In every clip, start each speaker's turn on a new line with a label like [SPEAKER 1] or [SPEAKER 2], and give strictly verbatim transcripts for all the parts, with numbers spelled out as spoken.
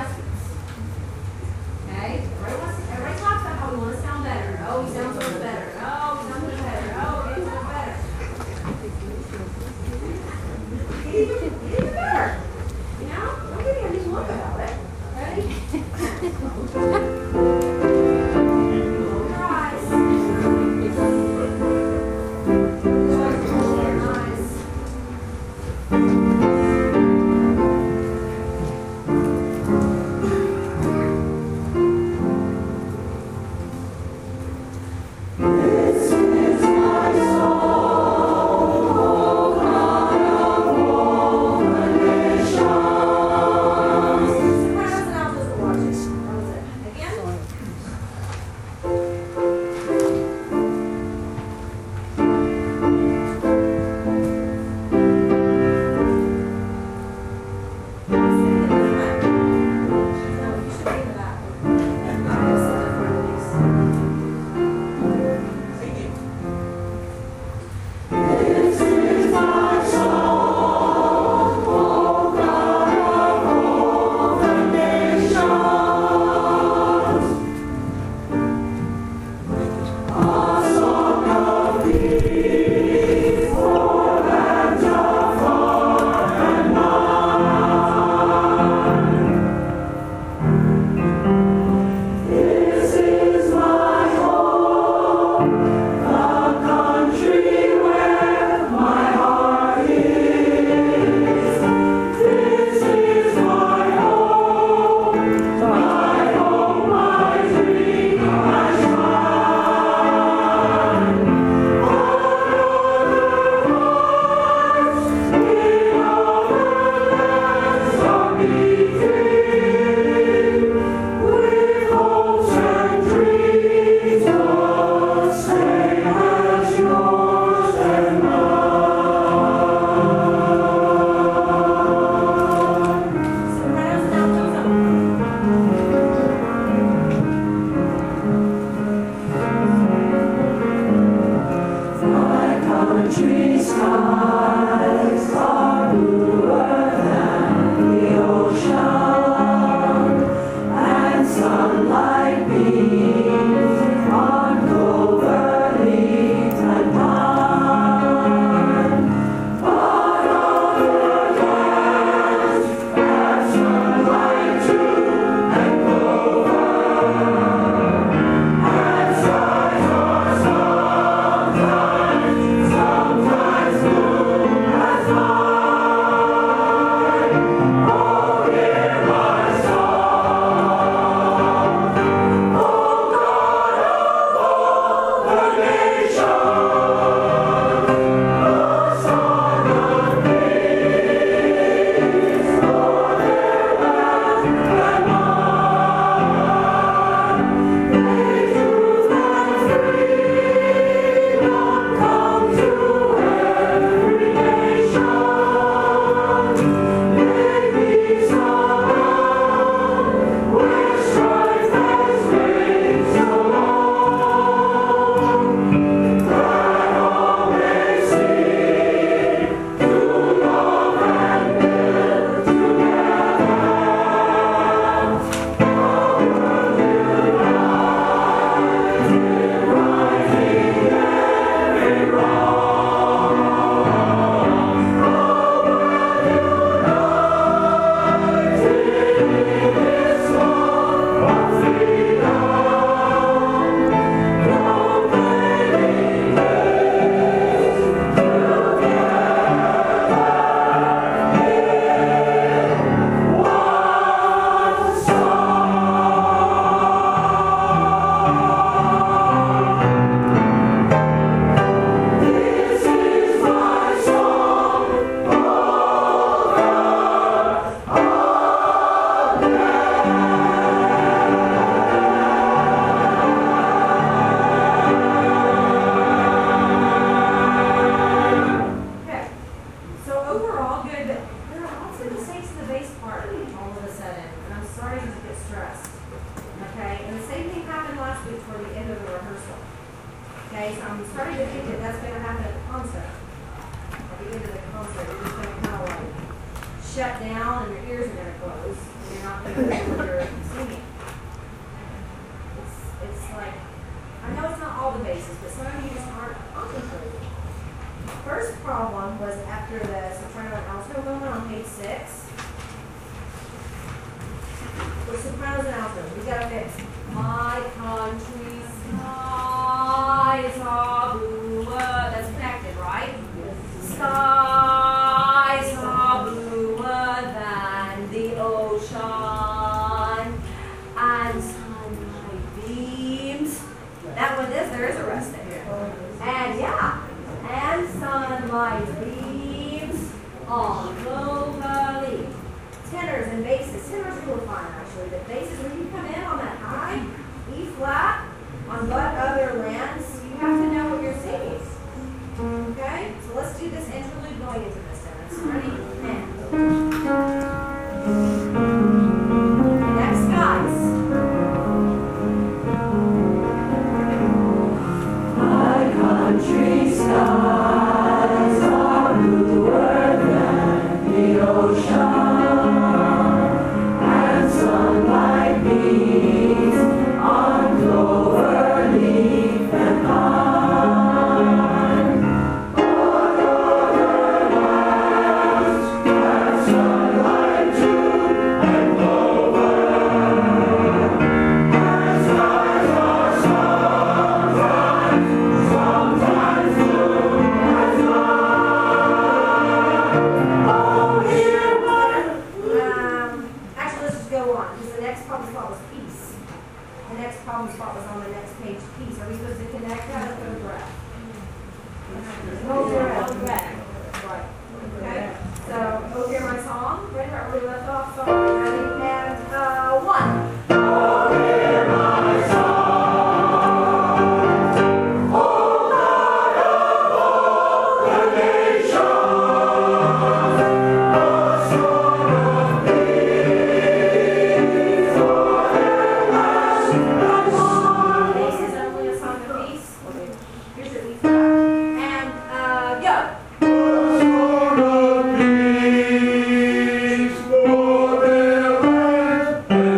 [SPEAKER 1] adjustments. Okay? Everybody, wants to, everybody talks about how we want to sound better. Oh, we sound so much better. Oh, we sound much better. Oh, we're getting so much better. Even, even better. You know? Don't give me any look about it. Ready? Okay, so I'm starting to think that that's going to happen at the concert. At the end of the concert, you're just going to kind of like shut down and your ears are going to close. And you're not going to gotta fix. My country skies are bluer. That's connected, right? Skies are bluer than the ocean, and sunlight beams. That one is, there is a rest there. And yeah, and sunlight beams on clover leaf. Tenors and basses. Tenors are really fine actually, but basses, when you come in on that high, E flat, on what other lands, you have to know what you're singing. Okay? So let's do this interlude going into this sentence. Ready? And. Next, guys. My country skies are bluer than the ocean, and sunlight beams on clover leaf and pine. On other lands, and sunlight too, and clover, and skies are sometimes, sometimes blue as night. Oh, here, water. Um, actually, let's just go on, because the next problem spot was peace. The next problem spot was on the next page, peace. Are we supposed to connect that or go breath? Go breath. Breath. Right. Okay. So, go hear my song. Ready? Right where we left off. Sorry. Ready? And uh, one. Go hear my song. Oh, God of all the nations, the song of peace for their last and one. This is only a song of peace. Here's your leaf back. And uh, go. The song of peace for their land and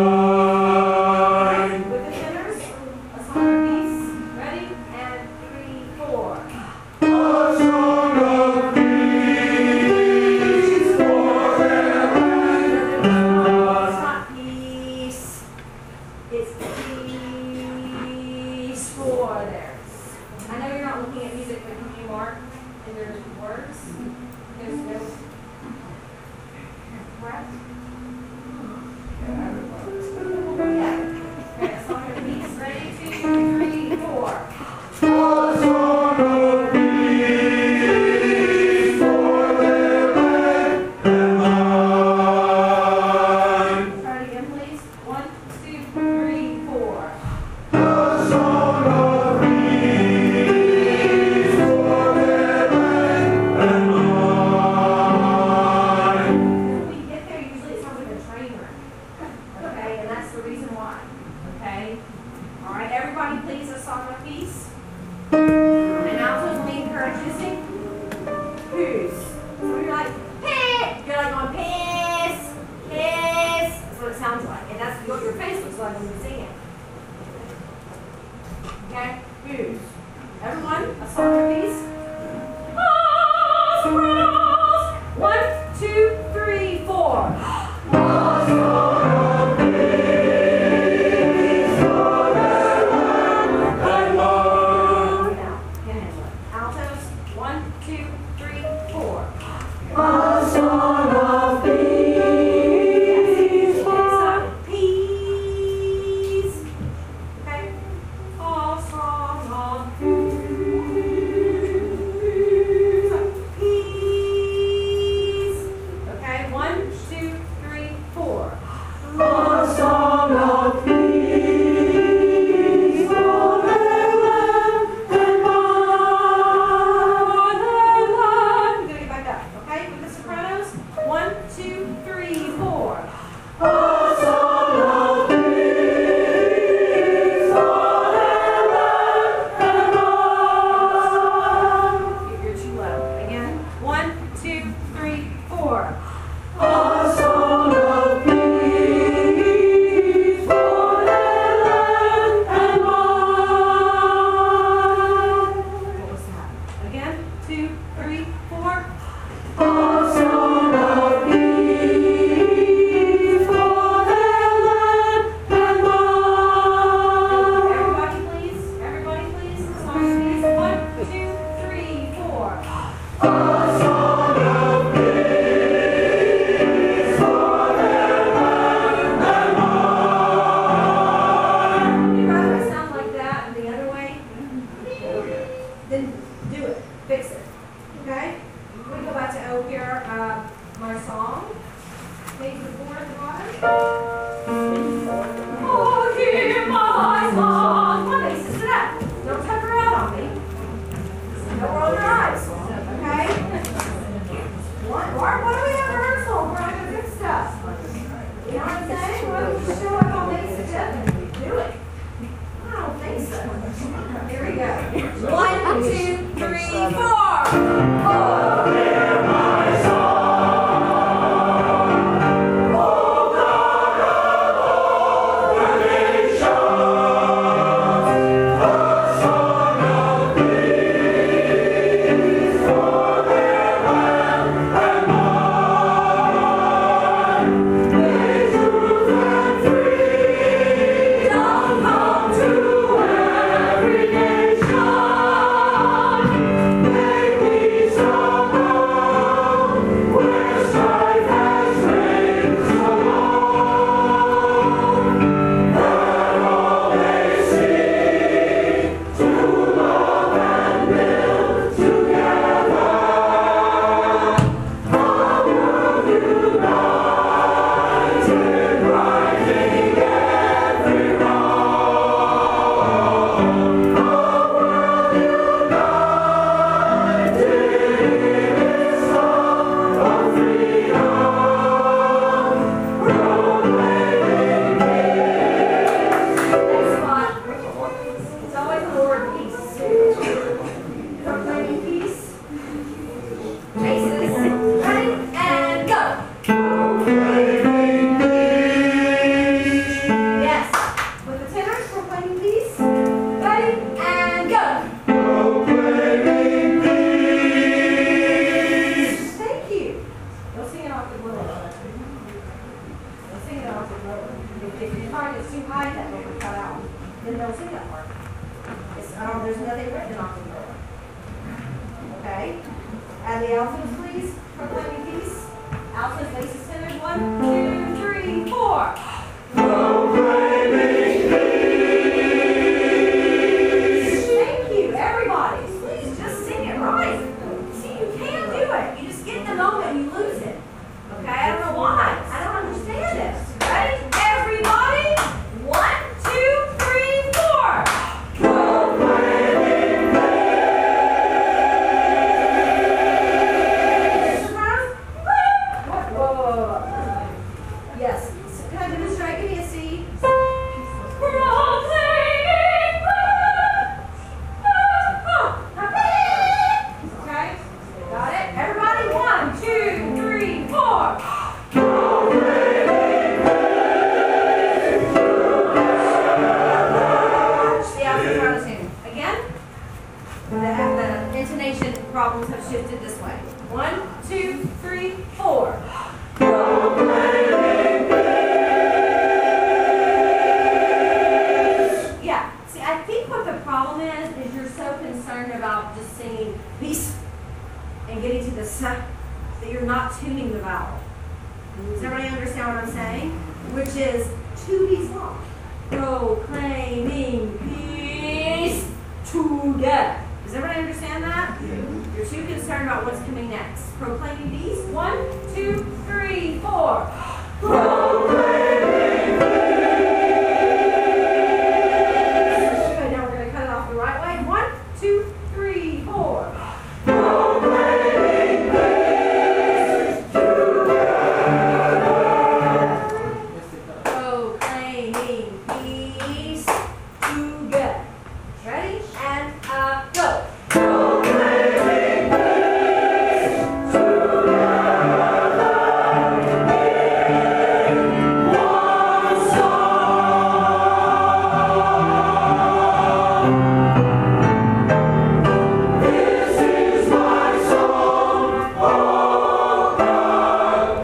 [SPEAKER 1] mine. With the tenors, a song of peace. Ready? And three, four. The song of peace for their land and mine. It's not peace. It's peace for theirs. I know you're not looking at music, but can you mark in their words? There's no breath. Yeah. Okay, a song of peace. Ready? Two, three, four. The song of peace for their land and mine. Try it again, please. One, two, three, four. The song of peace for their land and mine. When we get there, usually it sounds like a train wreck. Okay, and that's the reason why. Okay? All right, everybody, please, a song of peace. And altos will be encouraged to sing who's. So you're like, piss. You're like going piss, piss. That's what it sounds like. And that's what your face looks like when you sing it. Okay? Who's. Everyone, a song of peace. One, two, three, four. The song of peace for their land and mine. Now, altos. One, two, three, four. The song of peace for peace. Okay. A song of peace. Peace. Here we go. One, two, three, four. Oh, hear my song. Oh, God of all the nations, a song of peace for their land and mine. May truth and freedom come to every nation. May peace abound where strife has reigned so long. That all may seek to love and build together a world united, righting every wrong. A world united in its song of freedom, proclaiming peace. Next spot. It's always the word peace. Proclaiming peace. Faces. Ready? And go. Proclaiming peace. Yes. With the tenors, proclaiming peace. Ready? And go. Proclaiming peace. Thank you. Don't sing it off the road. Don't sing it off the road. If, if your part is too high, that will be cut out. Then don't sing that part. It's, um, there's nothing written off the road. Okay? Add the altos, please. Proclaiming peace. Altos, bases, tenors. One, two, three, four. Proclaiming peace. Thank you, everybody. Please just sing it right. See, you can do it. You just get in the moment and you lose it. Okay? I don't know why. I don't understand it. Ready? Everybody? One, two, three, four. Proclaiming peace. Sopranos? What? Whoa, whoa, whoa, whoa. Yes. So can I demonstrate? Give me a C. Proclaiming peace. Okay? Got it? Everybody? One, two, three, four. The alto tune. Again? The, the intonation problems have shifted this way. One, two, three, four. Yeah. See, I think what the problem is, is you're so concerned about just singing peace and getting to the sa that you're not tuning the vowel. Does everybody understand what I'm saying? Which is two B's long. Proclaiming peace together. Does everybody understand that? You're too concerned about what's coming next. Proclaiming peace. One, two, three, four. Proclaiming peace. Good. Now we're going to cut it off the right way. One, two, three, four. Proclaiming peace together. Proclaiming peace together. Ready? And uh, go. Proclaiming peace together in one song. This is my song, oh God,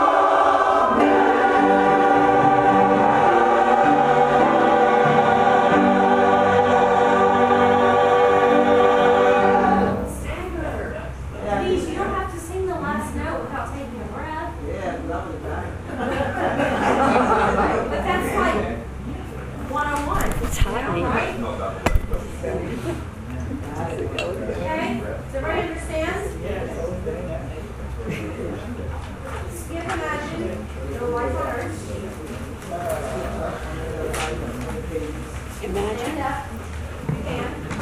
[SPEAKER 1] amen. Stagger. Please, you don't have to sing the last note without taking a breath.
[SPEAKER 2] Yeah, lovely guy.
[SPEAKER 1] But that's like one on one. It's high. Right? Okay? Does everybody understand? Skip Imagine, No Life on Earth.
[SPEAKER 3] Imagine.
[SPEAKER 1] Stand up. You can.